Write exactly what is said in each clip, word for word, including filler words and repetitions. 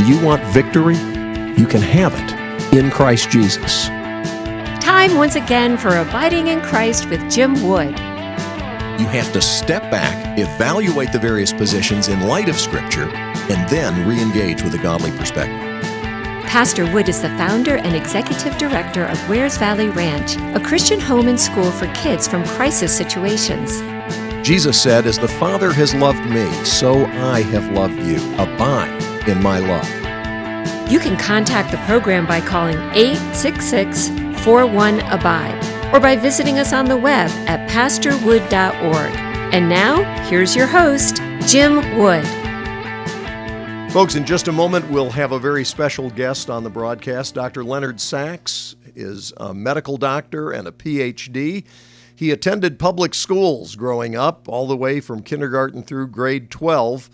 Do you want victory? You can have it in Christ Jesus. Time once again for Abiding in Christ with Jim Wood. You have to step back, evaluate the various positions in light of Scripture, and then re-engage with a godly perspective. Pastor Wood is the founder and executive director of Wares Valley Ranch, a Christian home and school for kids from crisis situations. Jesus said, "As the Father has loved me, so I have loved you. Abide in my love." You can contact the program by calling eight six six, four one, ABIDE or by visiting us on the web at pastor wood dot org. And now, here's your host, Jim Wood. Folks, in just a moment, we'll have a very special guest on the broadcast. Doctor Leonard Sax is a medical doctor and a P H D. He attended public schools growing up, all the way from kindergarten through grade twelve.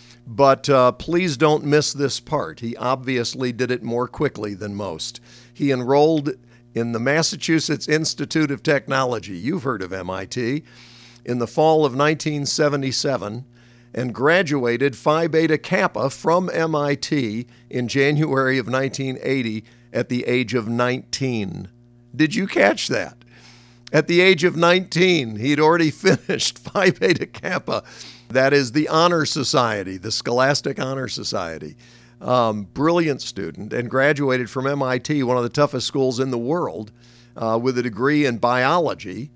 But uh, please don't miss this part. He obviously did it more quickly than most. He enrolled in the Massachusetts Institute of Technology, you've heard of M I T, in the fall of nineteen seventy-seven, and graduated Phi Beta Kappa from M I T in January of nineteen eighty at the age of nineteen. Did you catch that? At the age of nineteen, he'd already finished Phi Beta Kappa. That is the Honor Society, the Scholastic Honor Society. Um, brilliant student, and graduated from M I T, one of the toughest schools in the world, uh, with a degree in biology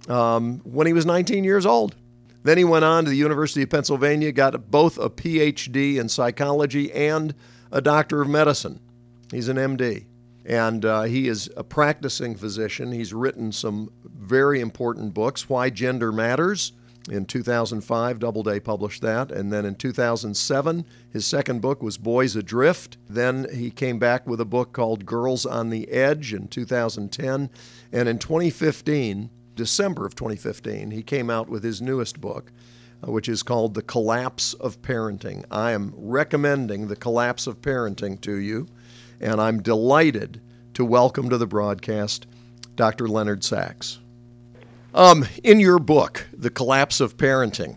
um, when he was nineteen years old. Then he went on to the University of Pennsylvania, got both a P H D in psychology and a Doctor of Medicine. He's an M D, and uh, he is a practicing physician. He's written some very important books, Why Gender Matters. In two thousand five, Doubleday published that. And then in two thousand seven, his second book was Boys Adrift. Then he came back with a book called Girls on the Edge in two thousand ten. And in twenty fifteen, December of twenty fifteen, he came out with his newest book, uh, which is called The Collapse of Parenting. I am recommending The Collapse of Parenting to you, and I'm delighted to welcome to the broadcast Doctor Leonard Sax. Um, in your book, The Collapse of Parenting,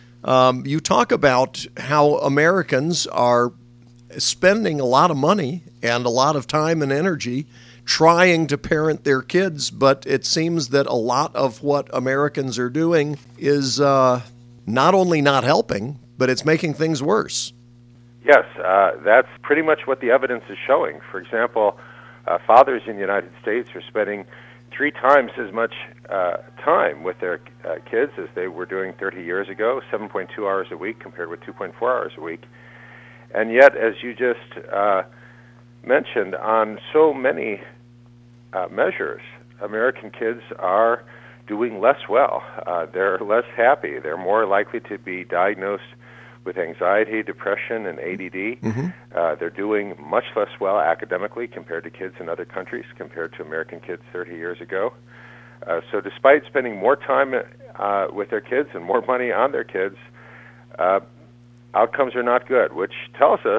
um, you talk about how Americans are spending a lot of money and a lot of time and energy trying to parent their kids, but it seems that a lot of what Americans are doing is uh, not only not helping, but it's making things worse. Yes, uh, that's pretty much what the evidence is showing. For example, uh, fathers in the United States are spending three times as much uh, time with their uh, kids as they were doing thirty years ago, seven point two hours a week compared with two point four hours a week. And yet, as you just uh, mentioned, on so many uh, measures, American kids are doing less well. Uh, they're less happy. They're more likely to be diagnosed with anxiety, depression, and A D D. Mm-hmm. Uh, they're doing much less well academically compared to kids in other countries, compared to American kids thirty years ago. Uh, so despite spending more time uh, with their kids and more money on their kids, uh, outcomes are not good, which tells us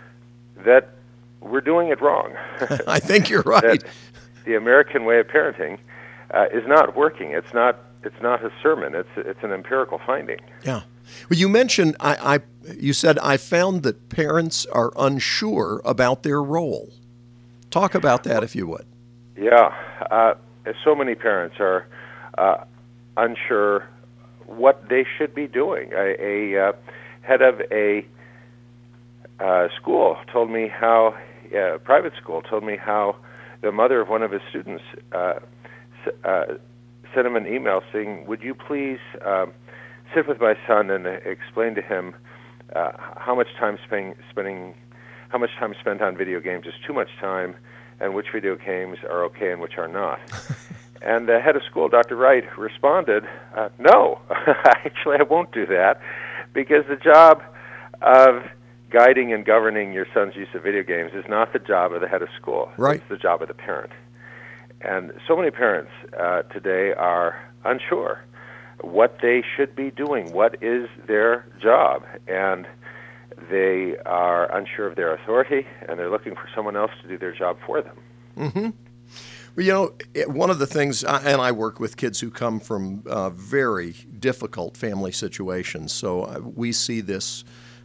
that we're doing it wrong. I think you're right. That the American way of parenting uh, is not working. It's not. It's not a sermon. It's it's an empirical finding. Yeah. Well, you mentioned, I, I, you said, I found that parents are unsure about their role. Talk about that, if you would. Yeah. Uh, so many parents are uh, unsure what they should be doing. A, a uh, head of a uh, school told me how, uh, private school, told me how the mother of one of his students uh, uh, sent him an email saying, would you please uh, sit with my son and explain to him uh, how much time spending, spending, how much time spent on video games is too much time, and which video games are okay and which are not. And the head of school, Doctor Wright, responded, uh, no, actually I won't do that, because the job of guiding and governing your son's use of video games is not the job of the head of school. Right. It's the job of the parent. And so many parents uh, today are unsure what they should be doing, what is their job, and they are unsure of their authority, and they're looking for someone else to do their job for them. Mm-hmm. Well, you know, one of the things, and I work with kids who come from uh, very difficult family situations, so we see this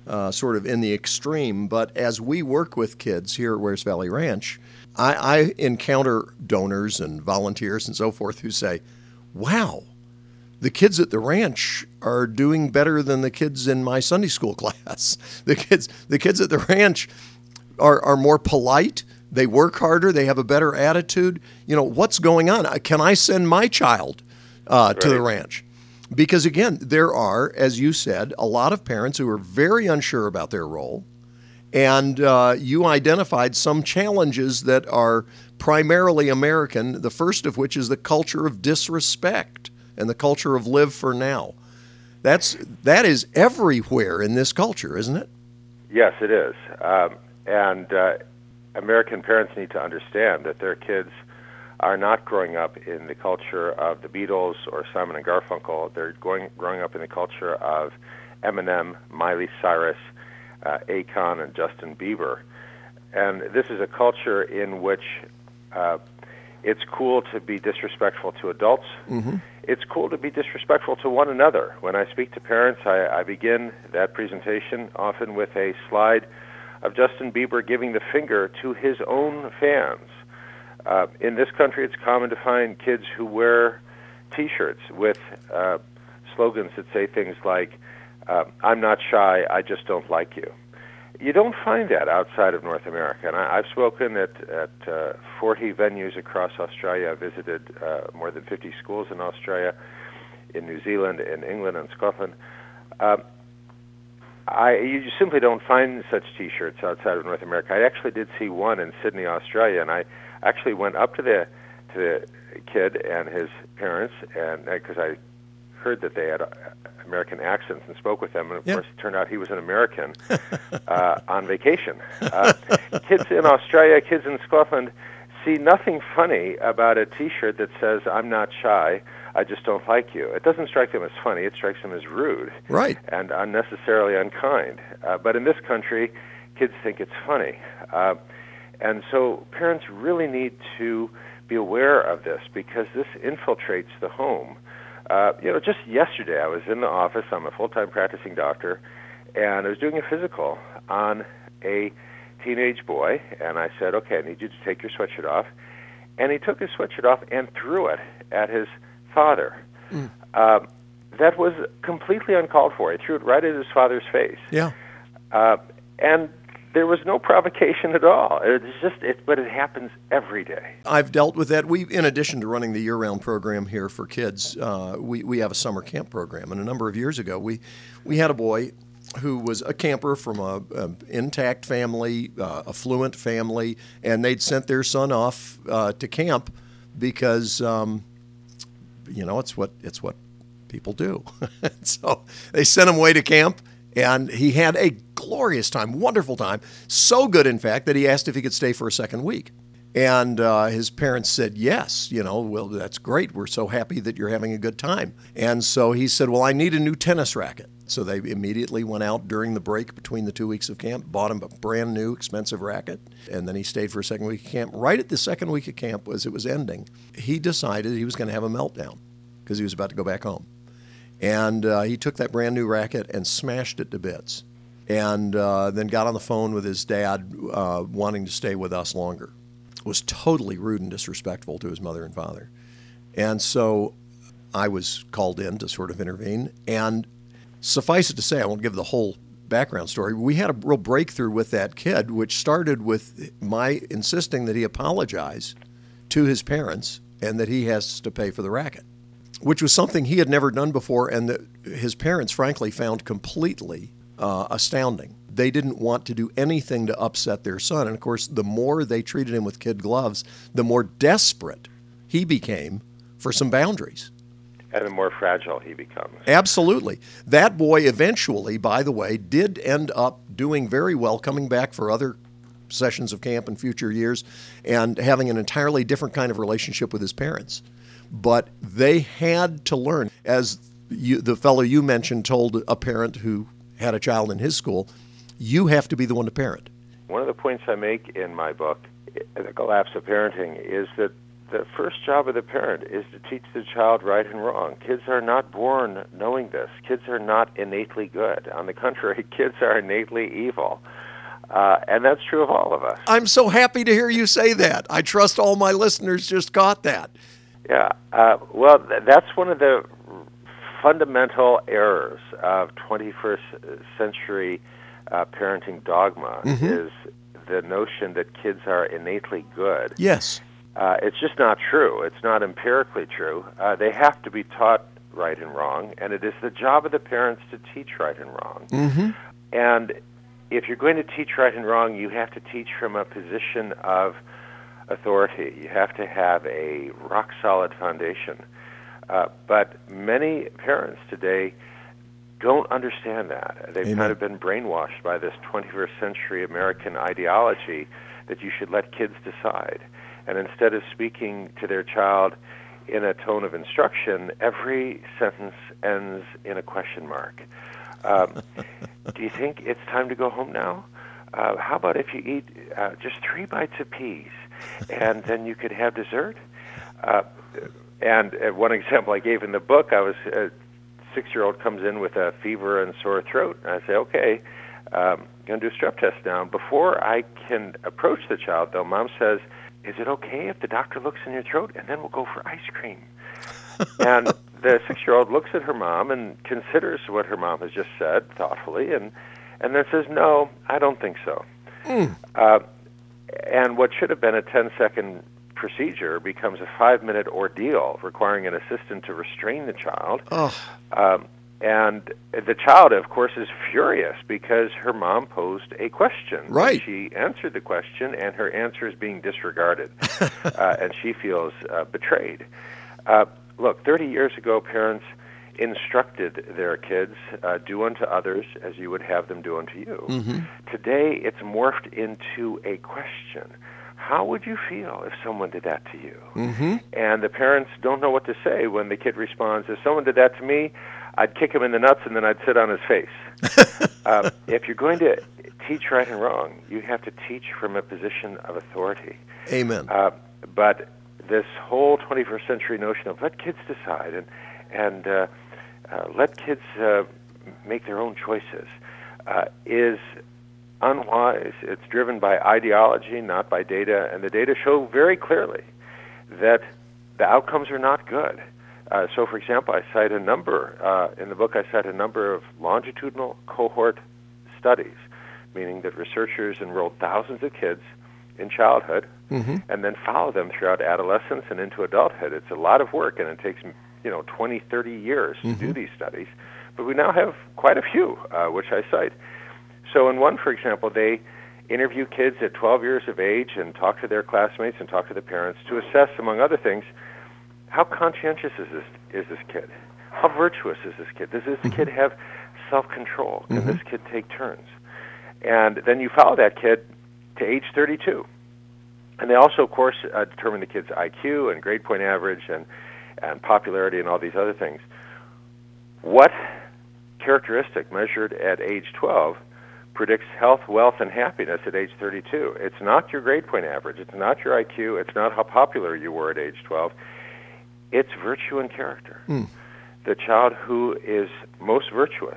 uh, sort of in the extreme. But as we work with kids here at Wears Valley Ranch, I, I encounter donors and volunteers and so forth who say, wow, the kids at the ranch are doing better than the kids in my Sunday school class. The kids, the kids at the ranch are, are more polite. They work harder. They have a better attitude. You know, what's going on? Can I send my child uh, right. to the ranch? Because, again, there are, as you said, a lot of parents who are very unsure about their role. And uh, you identified some challenges that are primarily American, the first of which is the culture of disrespect and the culture of live for now. That's, that is everywhere in this culture, isn't it? Yes, it is. Um, and uh, American parents need to understand that their kids are not growing up in the culture of the Beatles or Simon and Garfunkel. They're going, growing up in the culture of Eminem, Miley Cyrus, uh, Akon, and Justin Bieber. And this is a culture in which uh, it's cool to be disrespectful to adults. Mm-hmm. It's cool to be disrespectful to one another. When I speak to parents, I, I begin that presentation often with a slide of Justin Bieber giving the finger to his own fans. Uh, in this country, it's common to find kids who wear T-shirts with uh, slogans that say things like, uh, I'm not shy, I just don't like you. You don't find that outside of North America. And I, I've spoken at, at uh, forty venues across Australia. I visited uh, more than fifty schools in Australia, in New Zealand, in England, and Scotland. Um, I, you simply don't find such T-shirts outside of North America. I actually did see one in Sydney, Australia, and I actually went up to the to the kid and his parents, and because I heard that they had American accents and spoke with them, and of yep. course it turned out he was an American uh, on vacation. Uh, kids in Australia, kids in Scotland see nothing funny about a T-shirt that says, I'm not shy, I just don't like you. It doesn't strike them as funny, it strikes them as rude right. and unnecessarily unkind. Uh, but in this country, kids think it's funny. Uh, and so parents really need to be aware of this because this infiltrates the home. Uh, you know, just yesterday I was in the office, I'm a full-time practicing doctor, and I was doing a physical on a teenage boy, and I said, okay, I need you to take your sweatshirt off. And he took his sweatshirt off and threw it at his father. Mm. Um, that was completely uncalled for. He threw it right at his father's face. Yeah. Uh, and there was no provocation at all. It's just, it, but it happens every day. I've dealt with that. We, in addition to running the year-round program here for kids, uh, we we have a summer camp program. And a number of years ago, we we had a boy who was a camper from a, a intact family, uh, affluent family, and they'd sent their son off uh, to camp because, um, you know, it's what it's what people do. So they sent him away to camp. And he had a glorious time, wonderful time, so good, in fact, that he asked if he could stay for a second week. And uh, his parents said, yes, you know, well, that's great. We're so happy that you're having a good time. And so he said, well, I need a new tennis racket. So they immediately went out during the break between the two weeks of camp, bought him a brand new expensive racket, and then he stayed for a second week of camp. Right at the second week of camp, as it was ending, he decided he was going to have a meltdown because he was about to go back home. And uh, he took that brand new racket and smashed it to bits, and uh, then got on the phone with his dad uh, wanting to stay with us longer. Was totally rude and disrespectful to his mother and father. And so I was called in to sort of intervene. And suffice it to say, I won't give the whole background story, we had a real breakthrough with that kid, which started with my insisting that he apologize to his parents and that he has to pay for the racket, which was something he had never done before and that his parents, frankly, found completely uh, astounding. They didn't want to do anything to upset their son. And, of course, the more they treated him with kid gloves, the more desperate he became for some boundaries. And the more fragile he becomes. Absolutely. That boy eventually, by the way, did end up doing very well, coming back for other sessions of camp in future years and having an entirely different kind of relationship with his parents. But they had to learn, as you, the fellow you mentioned told a parent who had a child in his school, you have to be the one to parent. One of the points I make in my book, The Collapse of Parenting, is that the first job of the parent is to teach the child right and wrong. Kids are not born knowing this. Kids are not innately good. On the contrary, kids are innately evil. Uh, and that's true of all of us. I'm so happy to hear you say that. I trust all my listeners just got that. Yeah. Uh, well, th- that's one of the fundamental errors of twenty-first century uh, parenting dogma, mm-hmm. is the notion that kids are innately good. Yes. Uh, it's just not true. It's not empirically true. Uh, they have to be taught right and wrong, and it is the job of the parents to teach right and wrong. Mm-hmm. And if you're going to teach right and wrong, you have to teach from a position of authority. You have to have a rock-solid foundation. Uh, but many parents today don't understand that. They've Amen. kind of been brainwashed by this twenty-first century American ideology that you should let kids decide. And instead of speaking to their child in a tone of instruction, every sentence ends in a question mark. Um, do you think it's time to go home now? Uh, how about if you eat uh, just three bites of peas, and then you could have dessert? Uh, and uh, one example I gave in the book, I was a six-year-old comes in with a fever and sore throat, and I say, okay, um, I'm going to do a strep test now. Before I can approach the child, though, Mom says, is it okay if the doctor looks in your throat, and then we'll go for ice cream? And the six-year-old looks at her mom and considers what her mom has just said thoughtfully, and, and then says, no, I don't think so. Mm. Uh, and what should have been a ten-second procedure becomes a five-minute ordeal requiring an assistant to restrain the child. Oh. Um, and the child, of course, is furious because her mom posed a question. Right. She answered the question, and her answer is being disregarded, uh, and she feels uh, betrayed. Uh, look, thirty years ago, parents instructed their kids, uh, do unto others as you would have them do unto you. Mm-hmm. Today, it's morphed into a question. How would you feel if someone did that to you? Mm-hmm. And the parents don't know what to say when the kid responds, if someone did that to me, I'd kick him in the nuts and then I'd sit on his face. uh, if you're going to teach right and wrong, you have to teach from a position of authority. Amen. Uh, but this whole twenty-first century notion of let kids decide and, and uh, uh, let kids uh, make their own choices uh, is unwise. It's driven by ideology, not by data, and the data show very clearly that the outcomes are not good. Uh, so, for example, I cite a number, uh, in the book I cite a number of longitudinal cohort studies, meaning that researchers enrolled thousands of kids in childhood mm-hmm. and then follow them throughout adolescence and into adulthood. It's a lot of work, and it takes, you know, twenty, thirty years to mm-hmm. do these studies, but we now have quite a few, uh, which I cite. So in one, for example, they interview kids at twelve years of age and talk to their classmates and talk to the parents to assess, among other things, how conscientious is this is this kid? How virtuous is this kid? Does this mm-hmm. kid have self-control? Can mm-hmm. this kid take turns? And then you follow that kid to age thirty-two. And they also, of course, uh, determine the kid's I Q and grade point average and, and popularity and all these other things. What characteristic measured at age twelve predicts health, wealth, and happiness at age thirty-two? It's not your grade point average. It's not your I Q. It's not how popular you were at age twelve. It's virtue and character. Mm. The child who is most virtuous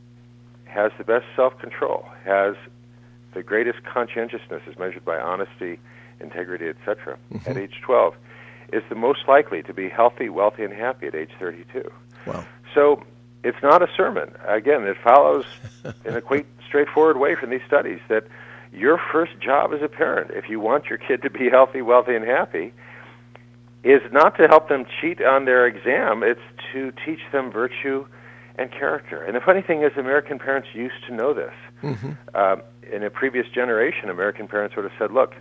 has the best self-control, has the greatest conscientiousness as measured by honesty, integrity, et cetera, mm-hmm. at age twelve, is the most likely to be healthy, wealthy, and happy at age thirty-two. Wow. So it's not a sermon. Again, it follows in a quite straightforward way from these studies that your first job as a parent, if you want your kid to be healthy, wealthy, and happy, is not to help them cheat on their exam. It's to teach them virtue and character. And the funny thing is, American parents used to know this. Mm-hmm. Uh, in a previous generation, American parents would have said, look,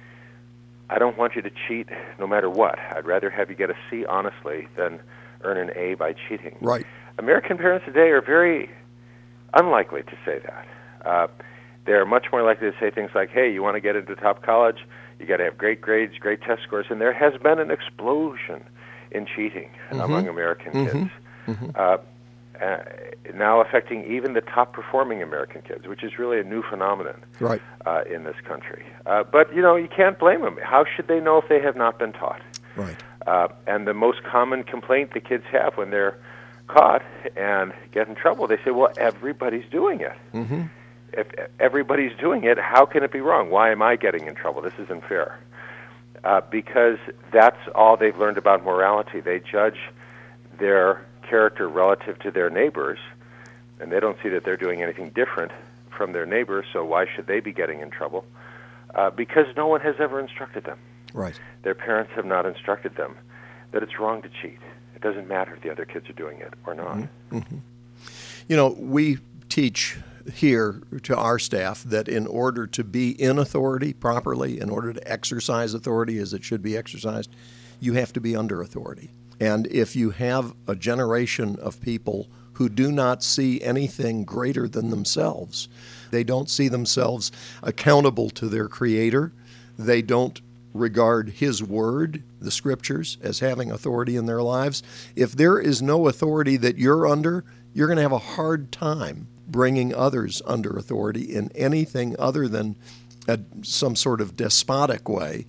I don't want you to cheat no matter what. I'd rather have you get a C honestly than earn an A by cheating. Right. American parents today are very unlikely to say that. Uh, they're much more likely to say things like, hey, you want to get into top college? You got to have great grades, great test scores. And there has been an explosion in cheating mm-hmm. among American mm-hmm. kids, mm-hmm. Uh, uh, now affecting even the top-performing American kids, which is really a new phenomenon right. uh, in this country. Uh, but, you know, you can't blame them. How should they know if they have not been taught? Right. Uh, and the most common complaint the kids have when they're caught and get in trouble, they say, well, everybody's doing it. Mm-hmm. If everybody's doing it, how can it be wrong? Why am I getting in trouble? This isn't fair. Uh, because that's all they've learned about morality. They judge their character relative to their neighbors, and they don't see that they're doing anything different from their neighbors, so why should they be getting in trouble? Uh, because no one has ever instructed them. Right. Their parents have not instructed them that it's wrong to cheat. It doesn't matter if the other kids are doing it or not. Mm-hmm. Mm-hmm. You know, we teach here to our staff that in order to be in authority properly, in order to exercise authority as it should be exercised, you have to be under authority. And if you have a generation of people who do not see anything greater than themselves, they don't see themselves accountable to their Creator, they don't regard His Word, the Scriptures, as having authority in their lives, if there is no authority that you're under, you're going to have a hard time bringing others under authority in anything other than a, some sort of despotic way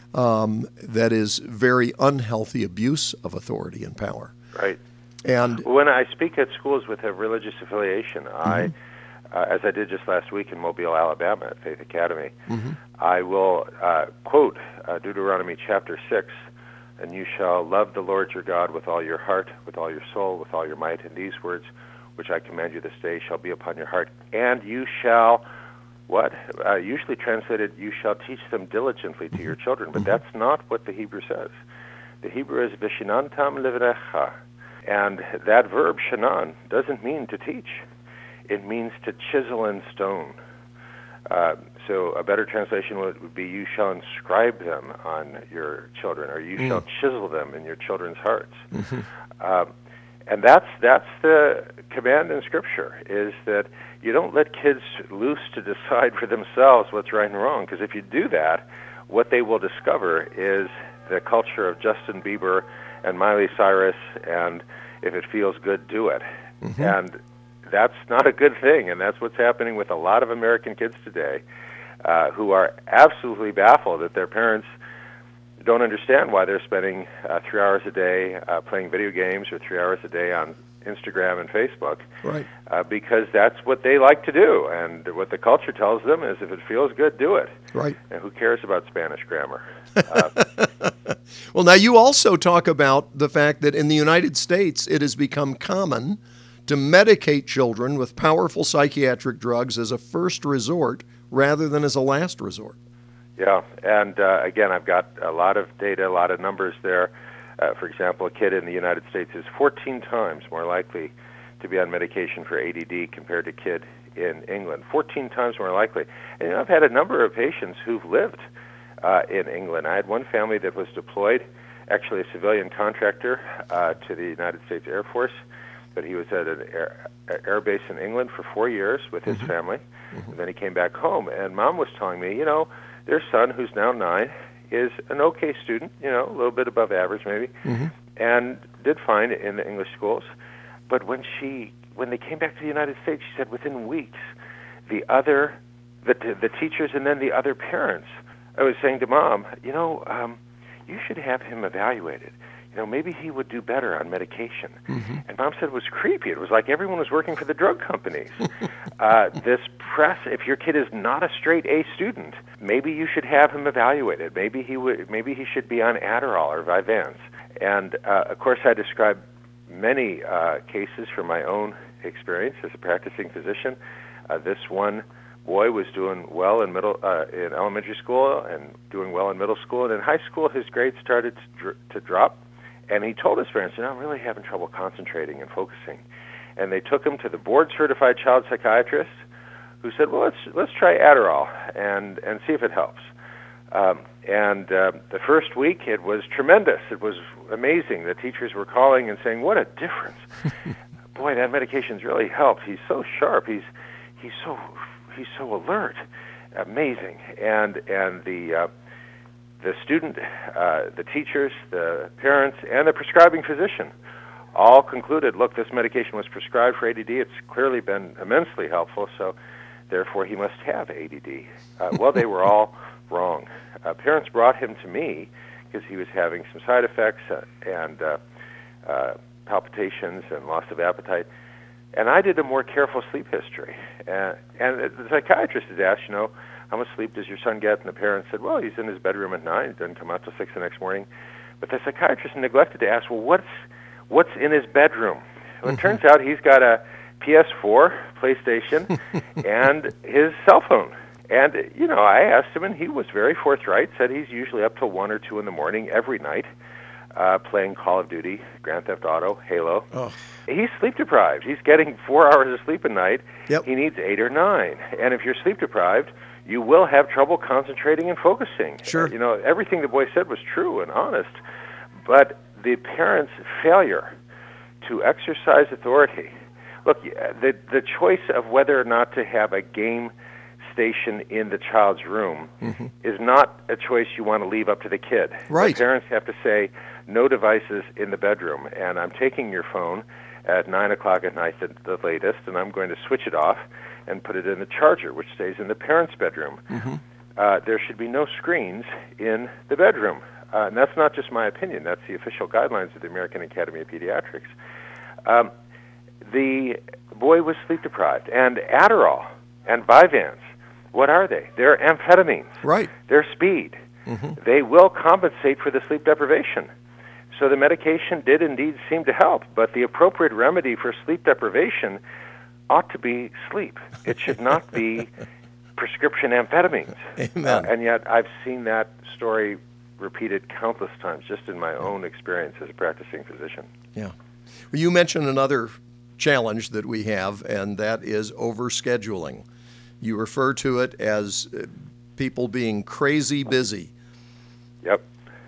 um, that is very unhealthy abuse of authority and power. Right. And when I speak at schools with a religious affiliation, mm-hmm. I, uh, as I did just last week in Mobile, Alabama at Faith Academy, mm-hmm. I will uh, quote uh, Deuteronomy chapter six, and you shall love the Lord your God with all your heart, with all your soul, with all your might, and these words which I command you this day shall be upon your heart, and you shall, what? Uh, usually translated, you shall teach them diligently to your children, but that's not what the Hebrew says. The Hebrew is vishinantam livrecha, and that verb, shanan, doesn't mean to teach. It means to chisel in stone. Uh, so a better translation would, would be, you shall inscribe them on your children, or you mm. shall chisel them in your children's hearts. Mm-hmm. Uh, And that's that's the command in Scripture, is that you don't let kids loose to decide for themselves what's right and wrong, because if you do that, what they will discover is the culture of Justin Bieber and Miley Cyrus, and if it feels good, do it. Mm-hmm. And that's not a good thing, and that's what's happening with a lot of American kids today uh, who are absolutely baffled that their parents don't understand why they're spending uh, three hours a day uh, playing video games or three hours a day on Instagram and Facebook. Right. Uh, because that's what they like to do. And what the culture tells them is if it feels good, do it. Right. And who cares about Spanish grammar? Uh, well, now you also talk about the fact that in the United States it has become common to medicate children with powerful psychiatric drugs as a first resort rather than as a last resort. Yeah, and uh, again, I've got a lot of data, a lot of numbers there. Uh, for example, a kid in the United States is fourteen times more likely to be on medication for A D D compared to a kid in England. fourteen times more likely. And you know, I've had a number of patients who've lived uh, in England. I had one family that was deployed, actually a civilian contractor uh, to the United States Air Force, but he was at an air, air base in England for four years with his mm-hmm. family, mm-hmm. and then he came back home. And Mom was telling me, you know, their son, who's now nine, is an okay student, you know, a little bit above average maybe, mm-hmm. and did fine in the English schools. But when she, when they came back to the United States, she said within weeks, the other, the the teachers and then the other parents, I was saying to Mom, you know, um, you should have him evaluated. You know, maybe he would do better on medication. Mm-hmm. And Mom said it was creepy. It was like everyone was working for the drug companies. uh, this press, if your kid is not a straight A student, maybe you should have him evaluated. Maybe he would. Maybe he should be on Adderall or Vyvanse. And uh, of course, I described many uh, cases from my own experience as a practicing physician. Uh, this one boy was doing well in middle, uh, in elementary school, and doing well in middle school, and in high school, his grades started to, dr- to drop. And he told his parents, you know, I'm really having trouble concentrating and focusing. And they took him to the board-certified child psychiatrist, who said, well, let's let's try Adderall and, and see if it helps. Um, and uh, the first week, it was tremendous. It was amazing. The teachers were calling and saying, what a difference. Boy, that medication's really helped. He's so sharp. He's he's so he's so alert. Amazing. And and the uh, the student, uh, the teachers, the parents, and the prescribing physician all concluded, look, this medication was prescribed for A D D. It's clearly been immensely helpful, so therefore he must have A D D. Uh, well, they were all wrong. Uh, parents brought him to me because he was having some side effects uh, and uh, uh, palpitations and loss of appetite. And I did a more careful sleep history. Uh, and the psychiatrist is asked, you know, how much sleep does your son get? And the parents said, well, he's in his bedroom at nine. He doesn't come out till six the next morning. But the psychiatrist neglected to ask, well, what's what's in his bedroom? Well, it mm-hmm. turns out he's got a P S four, PlayStation, and his cell phone. And, you know, I asked him, and he was very forthright, said he's usually up till one or two in the morning every night. Uh, playing Call of Duty, Grand Theft Auto, Halo. Oh. He's sleep deprived. He's getting four hours of sleep a night. Yep. He needs eight or nine. And if you're sleep deprived, you will have trouble concentrating and focusing. Sure. Uh, you know, everything the boy said was true and honest, but the parents' failure to exercise authority. Look, the the choice of whether or not to have a game station in the child's room mm-hmm. is not a choice you want to leave up to the kid. Right. The parents have to say, no devices in the bedroom, and I'm taking your phone at nine o'clock at night, the, the latest, and I'm going to switch it off and put it in the charger, which stays in the parent's bedroom. Mm-hmm. Uh, there should be no screens in the bedroom. Uh, and that's not just my opinion. That's the official guidelines of the American Academy of Pediatrics. Um, the boy was sleep deprived, and Adderall and Vyvanse, what are they? They're amphetamines. Right. They're speed. Mm-hmm. They will compensate for the sleep deprivation. So the medication did indeed seem to help, but the appropriate remedy for sleep deprivation ought to be sleep. It should not be prescription amphetamines. Amen. Uh, and yet I've seen that story repeated countless times just in my own experience as a practicing physician. Yeah. Well, you mentioned another challenge that we have, and that is overscheduling. You refer to it as uh, people being crazy busy. Yep.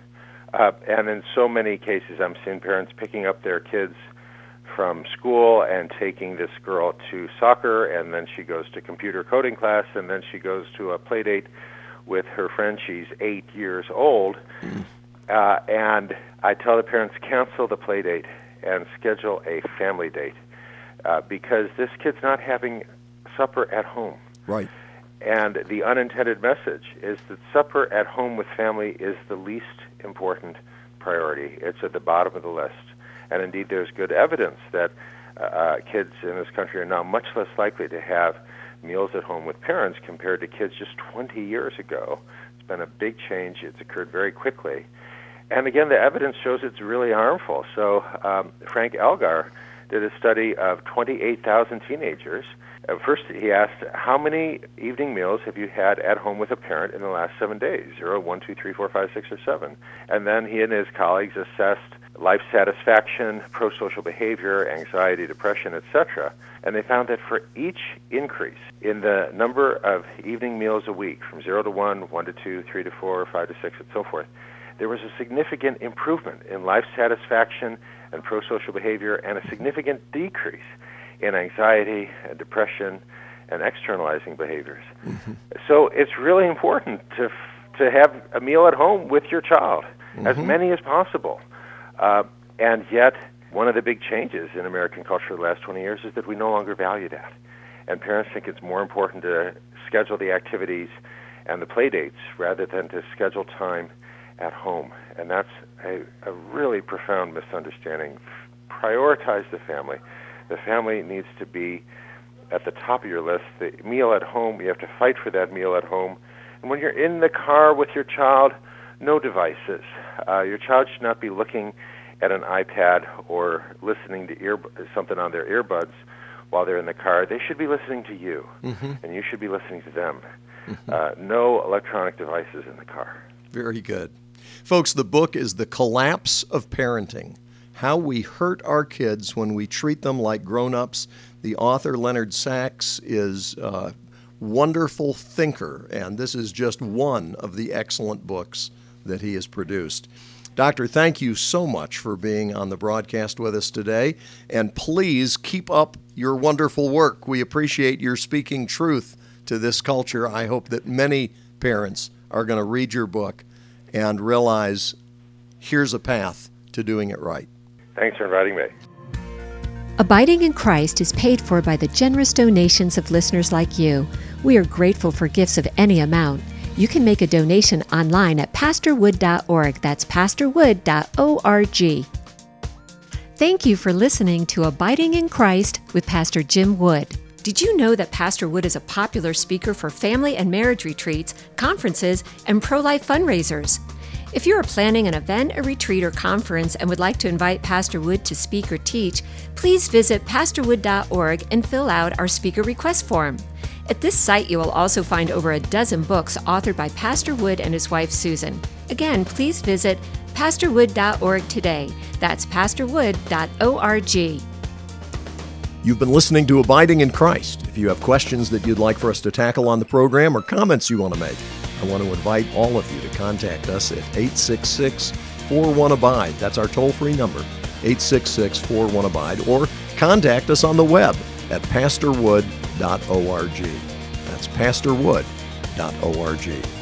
Uh, and in so many cases, I'm seeing parents picking up their kids from school and taking this girl to soccer, and then she goes to computer coding class, and then she goes to a play date with her friend. She's eight years old. Mm. Uh, and I tell the parents, cancel the play date and schedule a family date uh, because this kid's not having supper at home. Right. And the unintended message is that supper at home with family is the least important priority. It's at the bottom of the list. And indeed, there's good evidence that uh, kids in this country are now much less likely to have meals at home with parents compared to kids just twenty years ago. It's been a big change. It's occurred very quickly. And again, the evidence shows it's really harmful. So um, Frank Elgar did a study of twenty-eight thousand teenagers. Uh, first, he asked, how many evening meals have you had at home with a parent in the last seven days? Zero, one, two, three, four, five, six, or seven. And then he and his colleagues assessed life satisfaction, pro-social behavior, anxiety, depression, et cetera. And they found that for each increase in the number of evening meals a week, from zero to one, one to two, three to four, five to six, and so forth, there was a significant improvement in life satisfaction and pro-social behavior and a significant decrease in anxiety and depression and externalizing behaviors. Mm-hmm. So it's really important to to have a meal at home with your child, mm-hmm. as many as possible. Uh, and yet, one of the big changes in American culture the last twenty years is that we no longer value that. And parents think it's more important to schedule the activities and the play dates rather than to schedule time at home. And that's a, a really profound misunderstanding. Prioritize the family. The family needs to be at the top of your list. The meal at home, you have to fight for that meal at home. And when you're in the car with your child, no devices. Uh, your child should not be looking at an iPad or listening to ear something on their earbuds while they're in the car. They should be listening to you, mm-hmm. and you should be listening to them. Mm-hmm. Uh, no electronic devices in the car. Very good. Folks, the book is The Collapse of Parenting: How We Hurt Our Kids When We Treat Them Like Grown-Ups. The author, Leonard Sax, is a wonderful thinker, and this is just one of the excellent books that he has produced. Doctor, thank you so much for being on the broadcast with us today, and please keep up your wonderful work. We appreciate your speaking truth to this culture. I hope that many parents are going to read your book and realize here's a path to doing it right. Thanks for inviting me. Abiding in Christ is paid for by the generous donations of listeners like you. We are grateful for gifts of any amount. You can make a donation online at pastor wood dot org. That's pastor wood dot org. Thank you for listening to Abiding in Christ with Pastor Jim Wood. Did you know that Pastor Wood is a popular speaker for family and marriage retreats, conferences, and pro-life fundraisers? If you are planning an event, a retreat, or conference and would like to invite Pastor Wood to speak or teach, please visit pastor wood dot org and fill out our speaker request form. At this site, you will also find over a dozen books authored by Pastor Wood and his wife, Susan. Again, please visit pastor wood dot org today. That's pastor wood dot org. You've been listening to Abiding in Christ. If you have questions that you'd like for us to tackle on the program or comments you want to make, I want to invite all of you to contact us at eight six six, four one, ABIDE. That's our toll-free number, eight six six, four one, ABIDE, or contact us on the web at pastor wood dot org. That's pastor wood dot org.